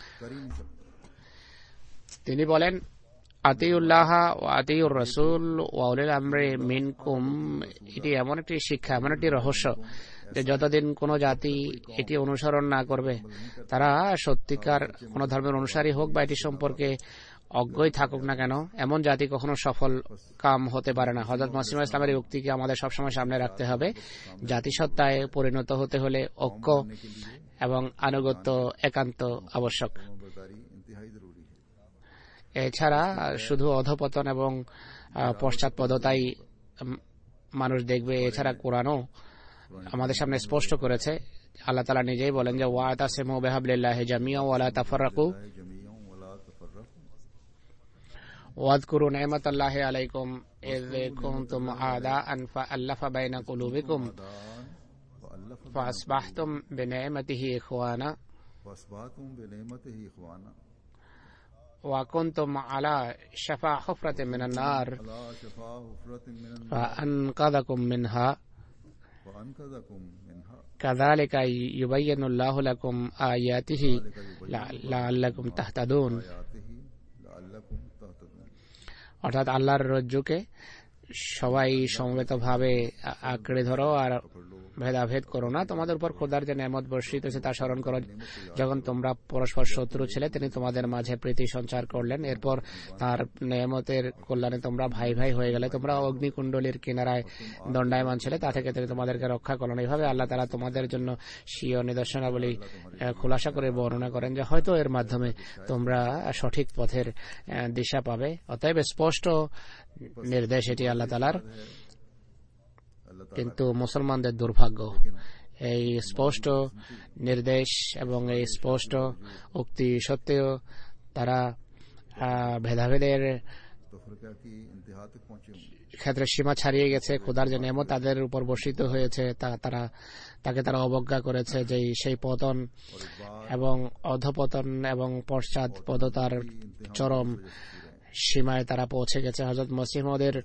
তিনি বলেন আতিউল্লাহ ওয়া আতিউর রাসূল ওয়া উলিল আমরি মিনকুম। এটি এমন একটি শিক্ষা, এমন একটি রহস্য যে যতদিন কোন জাতি এটি অনুসরণ না করবে, তারা সত্যিকার কোন ধর্মের অনুসারী হোক বা এটি সম্পর্কে অজ্ঞই থাকুক না কেন, এমন জাতি কখনো সফল কাম হতে পারে না। হযরত মুসলিম ইসলামের এই উক্তিকে আমাদের সবসময় সামনে রাখতে হবে। জাতিসত্তায় পরিণত হতে হলে ঐক্য এবং আনুগত্য একান্ত আবশ্যক। এছাড়া শুধু অধপতন এবং পশ্চাৎপদতাই মানুষ দেখবে। এছাড়া কোরআনও আমাদের সামনে স্পষ্ট করেছে, আল্লাহ তাআলা নিজেই বলেন যে ওয়াতাসিমু বিহাবলিল্লাহি জামিআন ওয়া লা তাফাররাকু ওয়াযকুরু নি'মাতাল্লাহি আলাইকুম ইয কুনতুম আ'দাআন ফাআল্লাফা বাইনা কুলুবিকুম ফাসবাহতুম বিনি'মাতিহি ইখওয়ানা वस्बातुम बिनेमतिही इखवाना ওয়া কুনতুম আলা শাফা হুফরাতিন মিনান নার अला शफा हुफरतिन मिनन ফাআনকাযাকুম মিনহা वअनकज़कुम मिनहा কাযালিকা ইউবাইয়িনুল্লাহু লাকুম আয়াতিহি লাআল্লাকুম তাহতাদুন। आयातिही लअल्लकुम तहतदून। অর্থাৎ আল্লাহর রজ্জুকে সবাই সমবেতভাবে আঁকড়ে ধরো আর ভেদাভেদ করো না। তোমাদের উপর খোদার যে নেয়ামত বর্ষিত হয়েছে তা স্মরণ করো। যখন তোমরা পরস্পর শত্রু ছিলে তিনি তোমাদের মাঝে প্রীতি সঞ্চার করলেন, এরপর তার নেয়ামতের কল্যাণে তোমরা ভাই ভাই হয়ে গেলে। তোমরা অগ্নিকুণ্ডলীর কিনারায় দণ্ডায়মান ছিলে, তা থেকে তিনি তোমাদেরকে রক্ষা করলেন। এইভাবে আল্লাহ তাআলা তোমাদের জন্য স্বীয় নিদর্শনাবলী খোলাসা করে বর্ণনা করেন যে হয়তো এর মাধ্যমে তোমরা সঠিক পথের দিশা পাবে। অতএব স্পষ্ট নির্দেশ এটি আল্লাহ তাআলার, কিন্তু মুসলমানদের দুর্ভাগ্য এই স্পষ্ট নির্দেশ এবং এই স্পষ্ট উক্তি সত্ত্বেও তারা ভেদাভেদের ক্ষেত্রে সীমা ছাড়িয়ে গেছে। খোদার যে নেয়ামত তাদের উপর বর্ষিত হয়েছে তা তারা তাকে তারা অবজ্ঞা করেছে। যে সেই পতন এবং অধপতন এবং পশ্চাৎপদতার চরম সীমায় তারা পৌঁছে গেছে। হযরত মসিহ মাউদের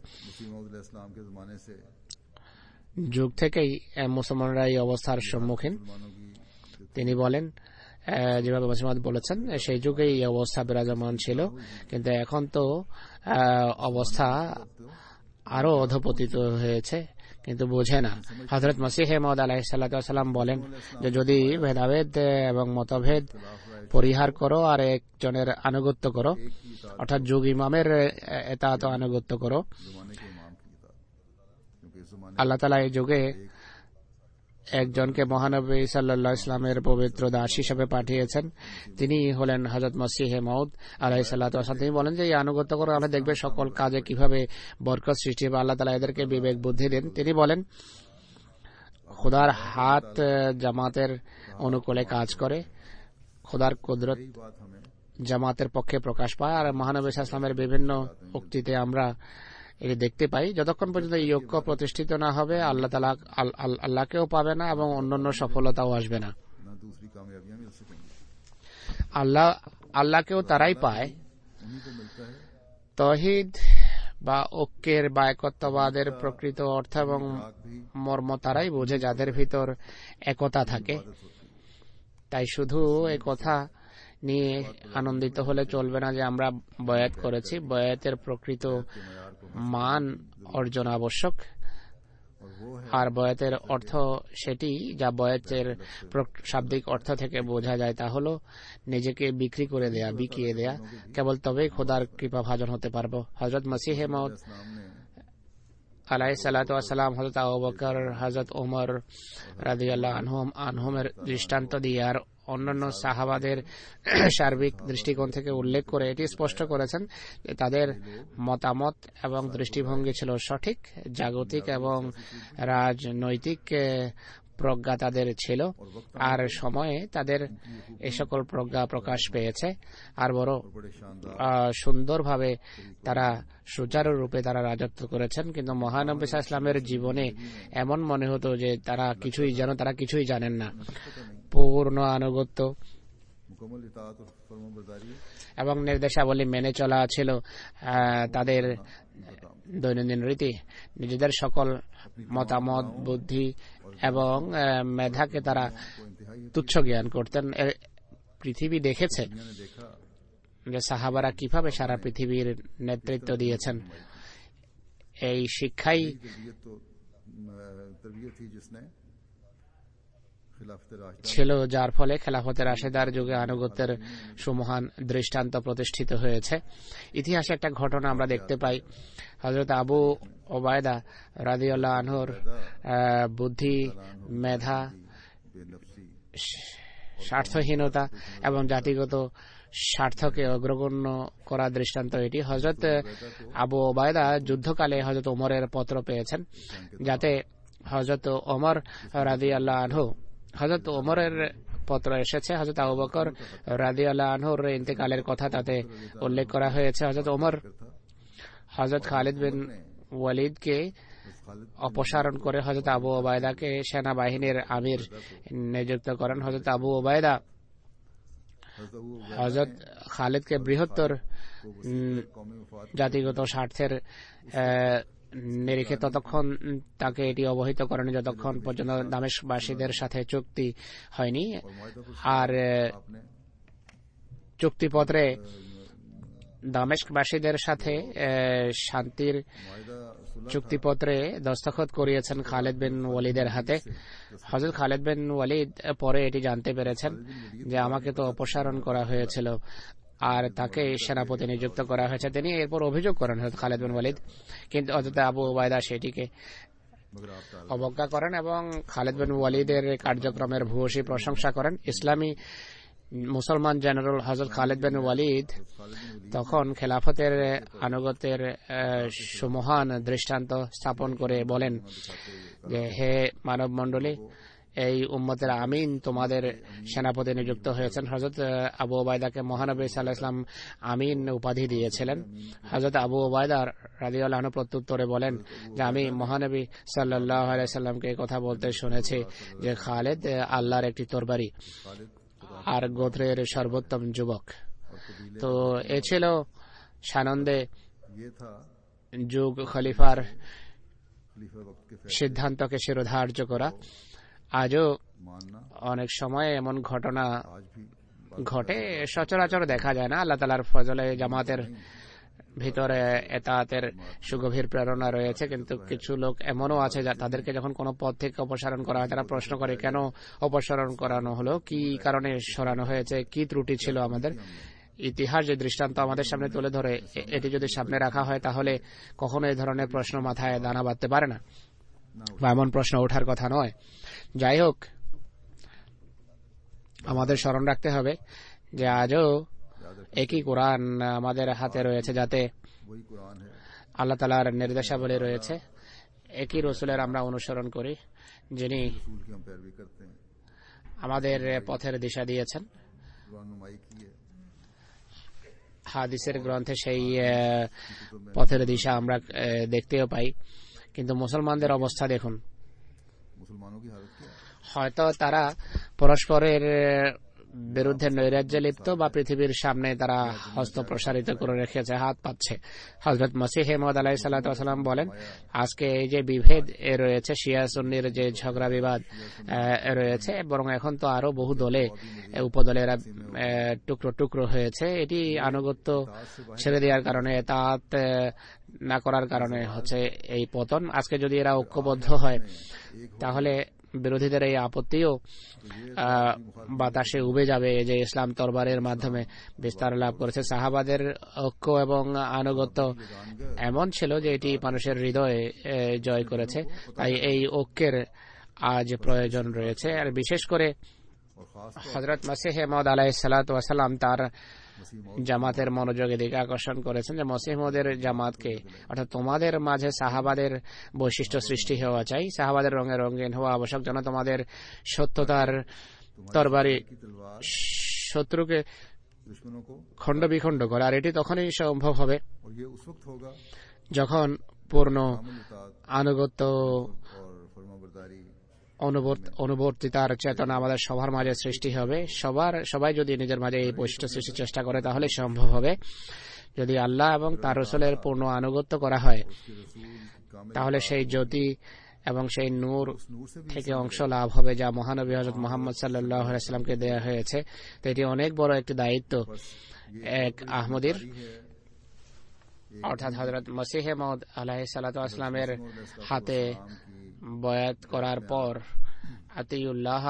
যুগ থেকেই মুসলমানরা এই অবস্থার সম্মুখীন। তিনি বলেন, যেভাবে মসিহ মাউদ বলেছেন, সেই যুগেই এই অবস্থা বিরাজমান ছিল, কিন্তু এখন তো অবস্থা আরো অধপতিত হয়েছে, কিন্তু বোঝে না। হযরত মসিহ মাউদ আলাইহিস সালাতু ওয়াস সালাম বলেন যে যদি ভেদাভেদ এবং মতভেদ পরিহার করো আর একজনের আনুগত্য করো, অর্থাৎ যুগ ইমামের এতাআত আনুগত্য করো। আল্লাহ তাআলা এই যুগে একজনকে মহানবী সাল্লাল্লাহু আলাইহি ওয়াসাল্লামের পবিত্র দাস হিসেবে পাঠিয়েছেন। তিনি হলেন হযরত মসিহ মাউদ আলাইহিস সালাতু ওয়াস সালাম। তিনি বলেন যে এই আনুগত্য করো, আমরা দেখবে সকল কাজে কিভাবে বরকত সৃষ্টি হবে। আল্লাহ তাআলা এদেরকে বিবেক বুদ্ধি দেন। তিনি বলেন খোদার হাত জামাতের অনুকূলে কাজ করে, খোদার কুদরত জামাতের পক্ষে প্রকাশ পায়। আর মহানবী সাল্লাল্লাহু আলাইহি ওয়াসাল্লামের বিভিন্ন উক্তিতে আমরা এটি দেখতে পাই। যতক্ষণ পর্যন্ত এই ঐক্য প্রতিষ্ঠিত না হবে আল্লাহ তাআলা আল্লাহকেও পাবে না এবং অন্যান্য সফলতাও আসবে না। আল্লাহ আল্লাহকেও তারাই পায়, তাওহীদ বা ঐক্যের বা একত্ববাদের প্রকৃত অর্থ এবং মর্ম তারাই বোঝে যাদের ভিতর একতা থাকে। তাই শুধু এই কথা নিয়ে আনন্দিত হলে চলবে না যে আমরা বয়াত করেছি। বয়াতের প্রকৃত মান অর্জন আবশ্যক। আর বয়াতের অর্থ সেটি যা বয়াতের শাব্দিক অর্থ থেকে বোঝা যায়, তা হলো নিজেকে বিক্রি করে দেয়া, বিকিয়ে দেয়া। কেবল তবেই খোদার কৃপা ভাজন হতে পারবো। হযরত মসিহ মাউদ আলাইহিস সালাতু ওয়াস সালাম, হযরত আবু বকর, হযরত ওমর রাদিয়াল্লাহু আনহুম আনহুমের দৃষ্টান্ত দিয়ে আর অন্যান্য সাহাবাদের সার্বিক দৃষ্টিকোণ থেকে উল্লেখ করে এটি স্পষ্ট করেছেন যে তাদের মতামত এবং দৃষ্টিভঙ্গি ছিল সঠিক। জাগতিক এবং রাজনৈতিক প্রজ্ঞা তাদের ছিল, আর সময়ে তাদের এই সকল প্রজ্ঞা প্রকাশ পেয়েছে। আর বড় সুন্দরভাবে তারা সুচারুরূপে তারা রাজত্ব করেছেন। কিন্তু মহানবী সাল্লাল্লাহু আলাইহি ওয়াসাল্লামের জীবনে এমন মনে হতো যে তারা কিছুই যেন তারা কিছুই জানেন না। পূর্ণ আনুগত্য এবং নির্দেশাবলী মেনে চলা ছিল তাদের দৈনন্দিন রীতি। নিজেদের সকল মতামত, বুদ্ধি এবং মেধাকে তারা তুচ্ছ জ্ঞান করতেন। পৃথিবী দেখেছে যে সাহাবারা কিভাবে সারা পৃথিবীর নেতৃত্ব দিয়েছেন। এই শিক্ষাই ছিল যার ফলে খেলাফতের রাশেদার যুগে আনুগত্যের সুমহান দৃষ্টান্ত প্রতিষ্ঠিত হয়েছে। ইতিহাসে একটা ঘটনা আমরা দেখতে পাই। হযরত আবু ওবায়দা রাদিয়াল্লাহু আনহুর বুদ্ধি, মেধা, স্বার্থহীনতা এবং জাতিগত স্বার্থকে অগ্রগণ্য করা দৃষ্টান্ত এটি। হযরত আবু ওবায়দা যুদ্ধকালে হযরত ওমরের পত্র পেয়েছেন, যাতে হযরত ওমর রাদিয়াল্লাহু আনহু হযরত ওমরের পত্র এসেছে। হযরত আবু বকর রাদিয়াল্লাহু আনহুর ইন্তেকালের কথা তাতে উল্লেখ করা হয়েছে। হযরত ওমর হযরত খালিদ বিন ওয়ালিদকে অপসারণ করে হযরত আবু ওবায়দাকে সেনাবাহিনীর আমির নিযুক্ত করেন। হযরত আবু ওবায়দা হযরত খালিদকে বৃহত্তর জাতিগত স্বার্থের নিরিখে ততক্ষণ তাকে এটি অবহিত করেন যতক্ষণ পর্যন্ত দামেস্কবাসীদের সাথে চুক্তি হয়নি। আর চুক্তিপত্রে দামেস্কবাসীদের সাথে শান্তির চুক্তিপত্রে দস্তখত করিয়েছেন খালিদ বিন ওয়ালিদের হাতে। হযরত খালিদ বিন ওয়ালিদ পরে এটি জানতে পেরেছেন যে আমাকে তো অপসারণ করা হয়েছিল আর তাকে সেনাপতি নিযুক্ত করা হয়েছে। তিনি এরপর অভিযোগ করেন হযরত খালিদ বিন ওয়ালিদ, কিন্তু হযরত আবু ওবায়দা সেটিকে অবজ্ঞা করেন এবং খালিদ বিন ওয়ালিদের কার্যক্রমের ভূয়সী প্রশংসা করেন। ইসলামী মুসলমান জেনারেল হযরত খালিদ বিন ওয়ালিদ তখন খেলাফতের আনুগত্যের সুমহান দৃষ্টান্ত স্থাপন করে বলেন যে, হে মানব মণ্ডলী, এই উম্মতের আমিন তোমাদের সেনাপতি নিযুক্ত হয়েছেন। হযরত আবু ওবায়দাকে মহানবী সাল্লাল্লাহু আলাইহি ওয়াসাল্লাম আমিন উপাধি দিয়েছিলেন। হযরত আবু ওবায়দা রাদিয়াল্লাহু আনহু প্রত্যুত্তরে বলেন যে, আমি মহানবী সাল্লাল্লাহু আলাইহি ওয়াসাল্লামকে কথা বলতে শুনেছি যে খালিদ আল্লাহর একটি তরবারি আর গোত্রের সর্বোত্তম যুবক। তো এ ছিল সানন্দে যুগ খলিফার সিদ্ধান্তকে শিরোধার্য করা। আজও অনেক সময় এমন ঘটনা ঘটে, সচরাচর দেখা যায় না। আল্লাহ তাআলার ফজলে জামাতের ভিতরে এতাতের সুগভীর প্রেরণা রয়েছে, কিন্তু কিছু লোক এমনও আছে তাদেরকে যখন কোনো পদ থেকে অপসারণ করা হয় তারা প্রশ্ন করে কেন অপসারণ করানো হলো, কি কারণে সরানো হয়েছে, কি ত্রুটি ছিল আমাদের। ইতিহাস যে দৃষ্টান্ত আমাদের সামনে তুলে ধরে এটি যদি সামনে রাখা হয় তাহলে কখনো এই ধরনের প্রশ্ন মাথায় দানা বাঁধতে পারে না বা এমন প্রশ্ন ওঠার কথা নয়। যাই হোক, আমাদের স্মরণ রাখতে হবে যে আজও একই কোরআন আমাদের হাতে রয়েছে, যাতে আল্লাহ তাআলার নির্দেশাবলী রয়েছে। একই রসুলের আমরা অনুসরণ করি, যিনি আমাদের পথের দিশা দিয়েছেন। হাদিসের গ্রন্থে সেই পথের দিশা আমরা দেখতেও পাই, কিন্তু মুসলমানদের অবস্থা দেখুন। হয়তো তারা পরস্পরের বিরুদ্ধে নৈরাজ্যে লিপ্ত বা পৃথিবীর সামনে তারা হস্ত প্রসারিত করে রেখেছে, হাত পাচ্ছে। হযরত মসিহ মাউদ আলাইহিস সালাতু ওয়াস সালাম বলেন, আজকে এই যে বিভেদ এ রয়েছে, শিয়া সুন্নির যে ঝগড়া বিবাদ রয়েছে, বরং এখন তো আরো বহু দলে উপদলেরা টুকরো টুকরো হয়েছে। এটি আনুগত্য ছেড়ে দেওয়ার কারণে, তাত না করার কারণে হচ্ছে এই পতন। আজকে যদি এরা ঐক্যবদ্ধ হয় তাহলে বিরোধীদের এই আপত্তিও বাতাসে উবে যাবে যে ইসলাম তরবারের মাধ্যমে বিস্তার লাভ করেছে। সাহাবাদের ঐক্য এবং আনুগত্য এমন ছিল যে এটি মানুষের হৃদয়ে জয় করেছে। তাই এই ঐক্যের আজ প্রয়োজন রয়েছে। আর বিশেষ করে হযরত মসিহ মাউদ আলাইহিস সালাতু ওয়াস সালাম তার জামাতের মনোযোগের দিকে আকর্ষণ করেছেন যে মসিহ মাউদের জামাতকে, অর্থাৎ তোমাদের মাঝে সাহাবাদের বৈশিষ্ট্য সৃষ্টি হওয়া চাই, সাহাবাদের রঙে রঙিন হওয়া আবশ্যক, যেন তোমাদের সত্যতার তরবারি শত্রুকে খণ্ড বিখণ্ড করে। আর এটি তখনই সম্ভব হবে যখন পূর্ণ আনুগত্য অনুবর্তিতার চেতনা আমাদের সবার মাঝে সৃষ্টি হবে। সবার সবাই যদি নিজের মাঝে এই বৈশিষ্ট্য সৃষ্টির চেষ্টা করে তাহলে সম্ভব হবে। যদি আল্লাহ এবং তার রাসূলের পূর্ণ আনুগত্য করা হয় তাহলে সেই জ্যোতি এবং সেই নূর থেকে অংশ লাভ হবে যা মহানবী হযরত মুহাম্মদ সাল্লাল্লাহু আলাইহি ওয়াসাল্লামকে দেয়া হয়েছে। তো এটি অনেক বড় একটি দায়িত্ব এক আহমদীর, অর্থাৎ হযরত মসিহ মাউদ আলাইহিস সালাতু ওয়াস সালামের হাতে বয়াত করার পর আতিউল্লাহ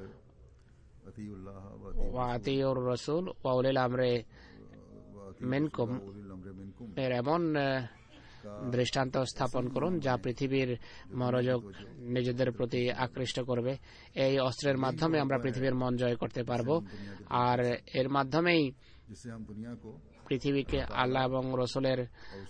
ওয়া আতিউর রাসূল ওয়া উলিল আমরি মিনকুম এর এমন দৃষ্টান্ত স্থাপন করুন যা পৃথিবীর মনোযোগ নিজেদের প্রতি আকৃষ্ট করবে। এই অস্ত্রের মাধ্যমে আমরা পৃথিবীর মন জয় করতে পারবো, আর এর মাধ্যমেই পৃথিবীকে আল্লাহ এবং রসুলের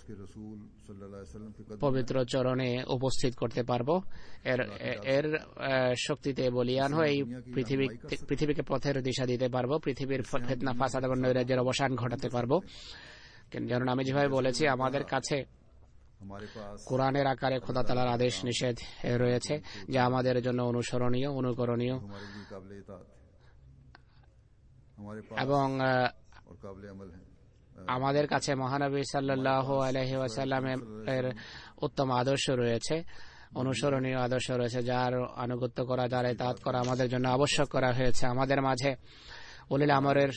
পবিত্র চরণে উপস্থিত করতে পারবো। এর এর শক্তিতে বলিয়ান হয়ে এই পৃথিবী পৃথিবীকে পথের দিশা দিতে পারবো, পৃথিবীর ফিতনা ফাসাদ এবং নৈরাজ্যের অবসান ঘটাতে পারবো। যেমন আমি যেভাবে বলেছি, আমাদের কাছে हमारे पास কোরআনের আকারে খোদা তাআলার আদেশ নিষেধ রয়েছে যা আমাদের জন্য অনুসরণীয় অনুকরণীয় हमारे लिए काबिल इताअत है, हमारे पास এবং और काबिल अमल है। আমাদের কাছে মহানবী সাল্লাল্লাহু আলাইহি ওয়াসাল্লামের উত্তম আদর্শ রয়েছে, অনুসরণীয় আদর্শ রয়েছে, যার আনুগত্য করা, যার ইতাআত করা আমাদের জন্য আবশ্যক করা হয়েছে। আমাদের মাঝে উলিল আমরের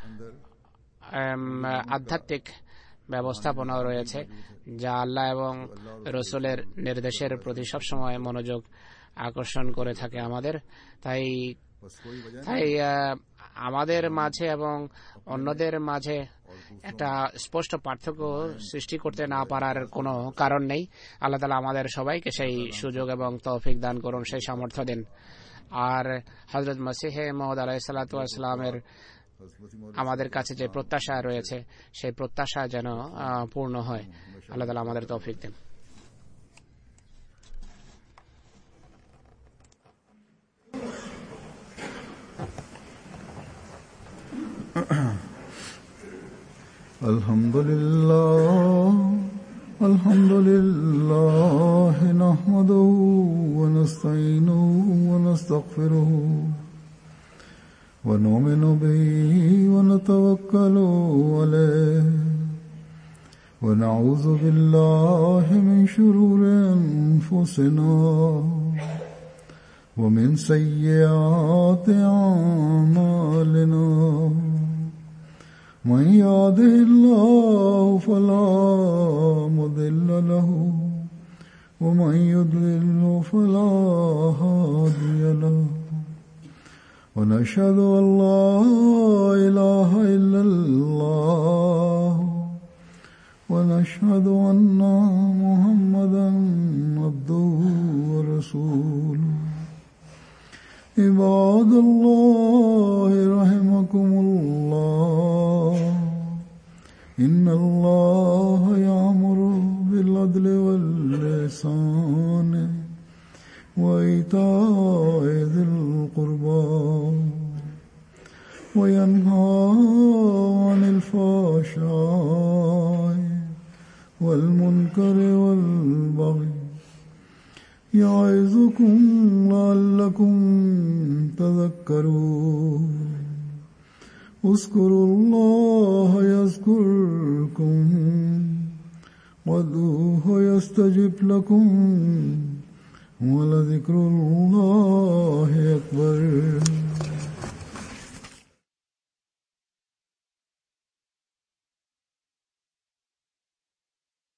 আধ্যাত্মিক ব্যবস্থাপনাও রয়েছে যা আল্লাহ এবং রসুলের নির্দেশের প্রতি সবসময় মনোযোগ আকর্ষণ করে থাকে আমাদের। তাই তাই আমাদের মাঝে এবং অন্যদের মাঝে একটা স্পষ্ট পার্থক্য সৃষ্টি করতে না পারার কোনো কারণ নেই। আল্লাহ তাআলা আমাদের সবাইকে সেই সুযোগ এবং তৌফিক দান করুন, সেই সামর্থ্য দিন। আর হযরত মসিহ মউদ আলাইহিস সালাতু ওয়াস সালামের আমাদের কাছে যে প্রত্যাশা রয়েছে সেই প্রত্যাশা যেন পূর্ণ হয়। আল্লাহ তাআলা আমাদের তৌফিক দেন। আলহামদুলিল্লাহ আলহামদুলিল্লাহ নাহমাদুহু ওয়া নাস্তাঈনুহু ওয়া নাস্তাগফিরুহু ونؤمن به ونتوكل عليه ونعوذ بالله من شرور أنفسنا ومن سيئات أعمالنا من يهده الله فلا مضل له ومن يضلل فلا هادي له ونشهد أن لا إله إلا الله ونشهد أن محمدا عبده ورسوله عباد الله رحمكم الله إن الله يأمر بالعدل والإحسان وإيتاء ذي القربى وينهى عن الفحشاء والمنكر والبغي يعظكم لعلكم تذكرون اذكروا الله يذكركم وادعوه يستجب لكم ولذكر الله أكبر.